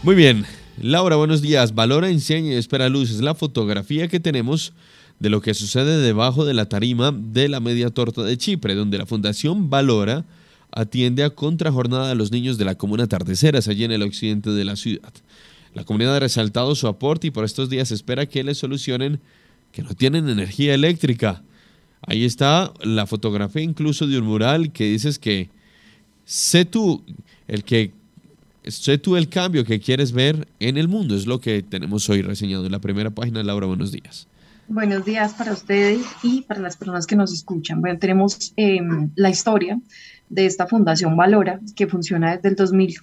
Muy bien. Laura, buenos días. Valora, enseña y espera luz. Es la fotografía que tenemos de lo que sucede debajo de la tarima de la Media Torta de Chipre, donde la Fundación Valora atiende a contrajornada a los niños de la comuna Atardeceras, allí en el occidente de la ciudad. La comunidad ha resaltado su aporte y por estos días se espera que les solucionen que no tienen energía eléctrica. Ahí está la fotografía incluso de un mural que dices que sé tú el que sé tú el cambio que quieres ver en el mundo. Es lo que tenemos hoy reseñado en la primera página. Laura, buenos días. Buenos días para ustedes y para las personas que nos escuchan. Bueno, tenemos la historia de esta Fundación Valora, que funciona desde el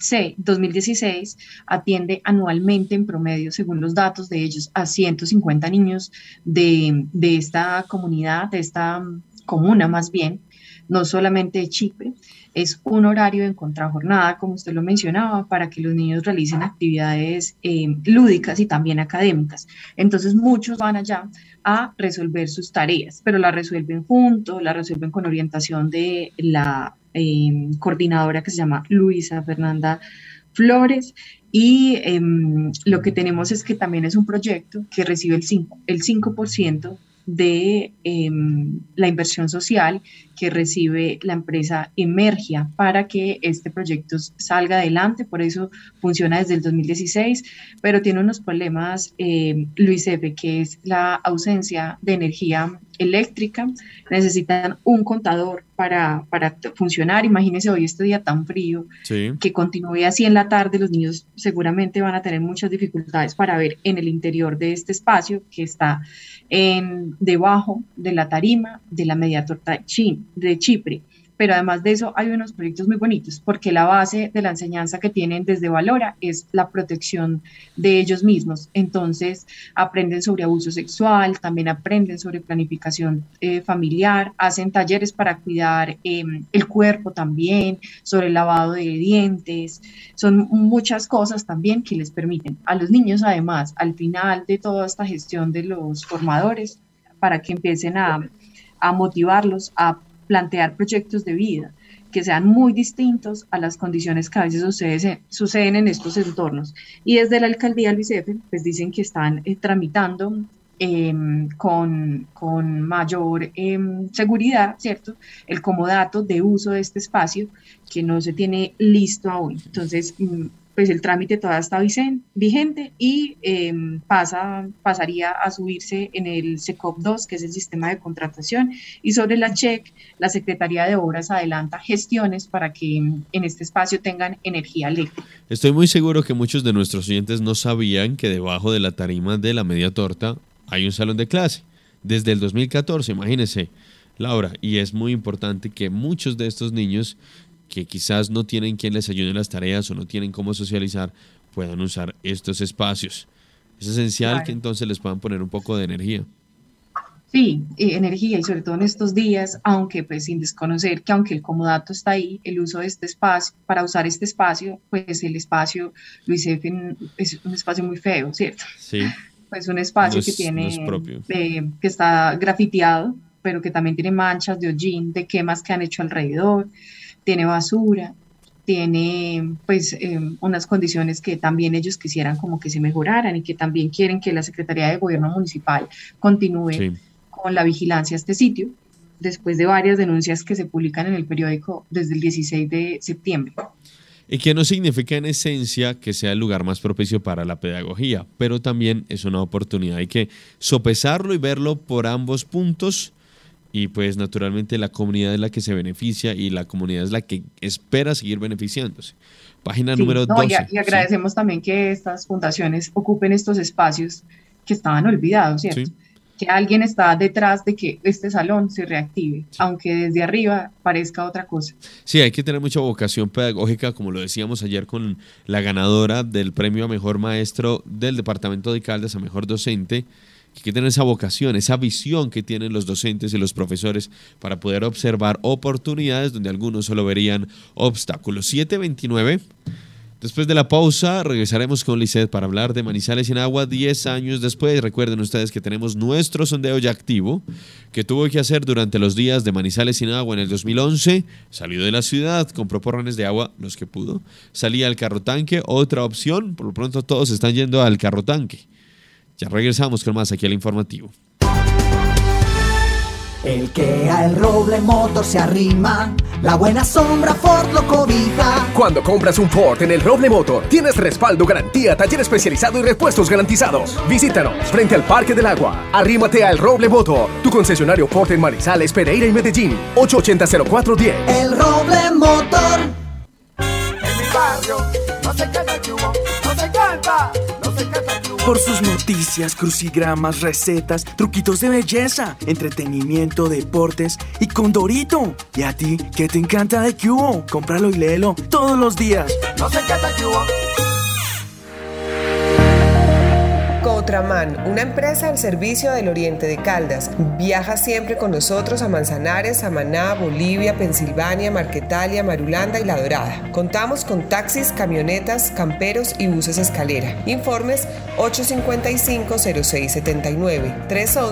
2016, atiende anualmente en promedio, según los datos de ellos, a 150 niños de esta comunidad, de esta comuna más bien, no solamente de Chipre. Es un horario en contrajornada, como usted lo mencionaba, para que los niños realicen actividades lúdicas y también académicas. Entonces muchos van allá a resolver sus tareas, pero la resuelven juntos, la resuelven con orientación de la coordinadora que se llama Luisa Fernanda Flores. Y lo que tenemos es que también es un proyecto que recibe el 5% de la inversión social que recibe la empresa Emergia para que este proyecto salga adelante. Por eso funciona desde el 2016, pero tiene unos problemas, Luis F., que es la ausencia de energía eléctrica. Necesitan un contador para funcionar. Imagínense hoy este día tan frío, Sí. que continúe así en la tarde, los niños seguramente van a tener muchas dificultades para ver en el interior de este espacio que está debajo de la tarima de la Media Torta de Chipre. Pero además de eso hay unos proyectos muy bonitos, porque la base de la enseñanza que tienen desde Valora es la protección de ellos mismos. Entonces aprenden sobre abuso sexual, también aprenden sobre planificación familiar, hacen talleres para cuidar el cuerpo también, sobre el lavado de dientes. Son muchas cosas también que les permiten a los niños, además, al final de toda esta gestión de los formadores, para que empiecen a motivarlos a plantear proyectos de vida que sean muy distintos a las condiciones que a veces suceden en estos entornos. Y desde la alcaldía Luis F., pues dicen que están tramitando con mayor seguridad, ¿cierto?, el comodato de uso de este espacio que no se tiene listo aún. Entonces, pues el trámite todavía está vigente y pasaría a subirse en el SECOP2, que es el sistema de contratación, y sobre la CHEC, la Secretaría de Obras adelanta gestiones para que en este espacio tengan energía eléctrica. Estoy muy seguro que muchos de nuestros oyentes no sabían que debajo de la tarima de la Media Torta hay un salón de clase. Desde el 2014, imagínense, Laura, y es muy importante que muchos de estos niños que quizás no tienen quien les ayude en las tareas o no tienen cómo socializar, puedan usar estos espacios. Es esencial que Claro. entonces les puedan poner un poco de energía. Sí, energía y sobre todo en estos días, aunque pues sin desconocer que aunque el comodato está ahí, el uso de este espacio, para usar este espacio, pues el espacio, Luis F., es un espacio muy feo, ¿cierto? Sí, Pues un no espacio que es, no es tiene, propio. que está grafiteado, pero que también tiene manchas de hollín, de quemas que han hecho alrededor, tiene basura, tiene pues unas condiciones que también ellos quisieran como que se mejoraran y que también quieren que la Secretaría de Gobierno Municipal continúe Sí. con la vigilancia a este sitio, después de varias denuncias que se publican en el periódico desde el 16 de septiembre. Y que no significa en esencia que sea el lugar más propicio para la pedagogía, pero también es una oportunidad. Hay que sopesarlo y verlo por ambos puntos y pues naturalmente la comunidad es la que se beneficia y la comunidad es la que espera seguir beneficiándose. Página Sí, número no, 12, y ¿sí? agradecemos también que estas fundaciones ocupen estos espacios que estaban olvidados, ¿cierto? Sí, Que alguien está detrás de que este salón se reactive, sí. aunque desde arriba parezca otra cosa. Sí, hay que tener mucha vocación pedagógica, como lo decíamos ayer con la ganadora del premio a mejor maestro del departamento de Caldas, a mejor docente. Hay que tener esa vocación, esa visión que tienen los docentes y los profesores para poder observar oportunidades donde algunos solo verían obstáculos. 7:29. Después de la pausa, regresaremos con Lisset para hablar de Manizales sin agua 10 años después. Recuerden ustedes que tenemos nuestro sondeo ya activo, que tuvo que hacer durante los días de Manizales sin agua en el 2011. Salió de la ciudad, compró porrones de agua, los que pudo. Salía al carro tanque, otra opción. Por lo pronto todos están yendo al carro tanque. Ya regresamos con más aquí al informativo. El que a El Roble Motor se arrima, la buena sombra Ford lo cobija. Cuando compras un Ford en El Roble Motor, tienes respaldo, garantía, taller especializado y repuestos garantizados. Visítanos frente al Parque del Agua. Arrímate a El Roble Motor, tu concesionario Ford en Manizales, Pereira y Medellín. 880-0410. El Roble Motor. En mi barrio no se canta el yugo, no se canta, no se canta el yugo. Por sus noticias, crucigramas, recetas, truquitos de belleza, entretenimiento, deportes y Condorito. ¿Y a ti qué te encanta de Cubo? Cómpralo y léelo todos los días. No se canta el yugo. Cotraman, una empresa al servicio del Oriente de Caldas. Viaja siempre con nosotros a Manzanares, Samaná, Bolivia, Pensilvania, Marquetalia, Marulanda y La Dorada. Contamos con taxis, camionetas, camperos y buses escalera. Informes 855-0679,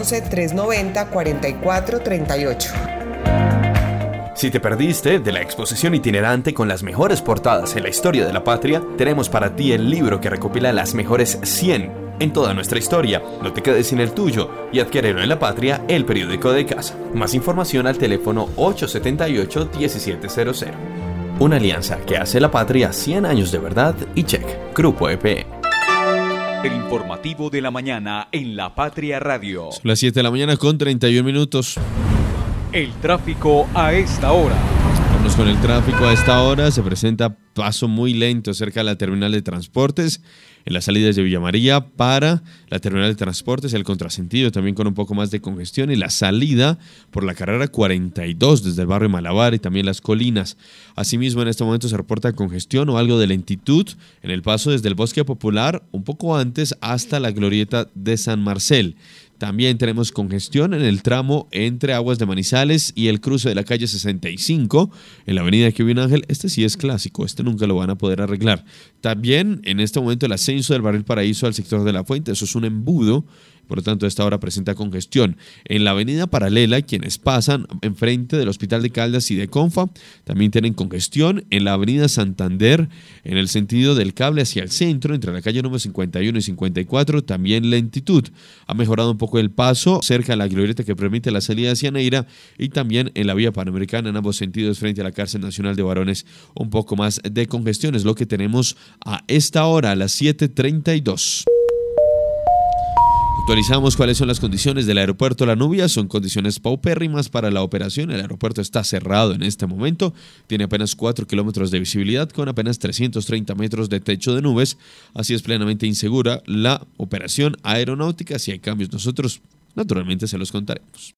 311-390-4438. Si te perdiste de la exposición itinerante con las mejores portadas en la historia de la patria, tenemos para ti el libro que recopila las mejores 100 en toda nuestra historia. No te quedes sin el tuyo y adquiérelo en La Patria, el periódico de casa. Más información al teléfono 878-1700. Una alianza que hace La Patria 100 años de verdad y check. Grupo EPE. El informativo de la mañana en La Patria Radio. Son las 7 de la mañana con 31 minutos. El tráfico a esta hora. Vamos con el tráfico a esta hora. Se presenta paso muy lento cerca de la terminal de transportes, en las salidas de Villa María para la terminal de transportes, el contrasentido también con un poco más de congestión, y la salida por la carrera 42 desde el barrio Malabar y también Las Colinas. Asimismo, en este momento se reporta congestión o algo de lentitud en el paso desde el Bosque Popular un poco antes hasta la glorieta de San Marcel. También tenemos congestión en el tramo entre Aguas de Manizales y el cruce de la calle 65 en la avenida Kevin Ángel. Este sí es clásico, este nunca lo van a poder arreglar. También en este momento el ascenso del Barril Paraíso al sector de La Fuente, eso es un embudo. Por lo tanto, esta hora presenta congestión. En la avenida paralela, quienes pasan enfrente del Hospital de Caldas y de Confa, también tienen congestión. En la avenida Santander, en el sentido del cable hacia el centro, entre la calle número 51 y 54, también lentitud. Ha mejorado un poco el paso cerca de la glorieta que permite la salida hacia Neira, y también en la vía panamericana en ambos sentidos frente a la Cárcel Nacional de Varones, un poco más de congestión. Es lo que tenemos a esta hora, a las 7:32. Actualizamos cuáles son las condiciones del aeropuerto La Nubia. Son condiciones paupérrimas para la operación. El aeropuerto está cerrado en este momento. Tiene apenas 4 kilómetros de visibilidad con apenas 330 metros de techo de nubes. Así es plenamente insegura la operación aeronáutica. Si hay cambios, nosotros naturalmente se los contaremos.